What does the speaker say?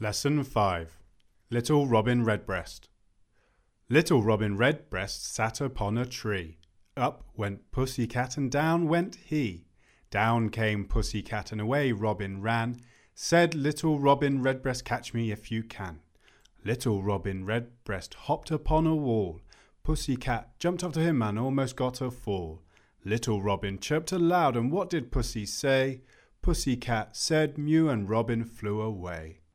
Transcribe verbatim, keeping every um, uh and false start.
Lesson five. Little Robin Redbreast. Little Robin Redbreast sat upon a tree. Up went Pussy Cat and down went he. Down came Pussy Cat and away Robin ran. Said little Robin Redbreast, catch me if you can. Little Robin Redbreast hopped upon a wall. Pussy Cat jumped up to him and almost got a fall. Little Robin chirped aloud, and what did Pussy say? Pussy Cat said mew and Robin flew away.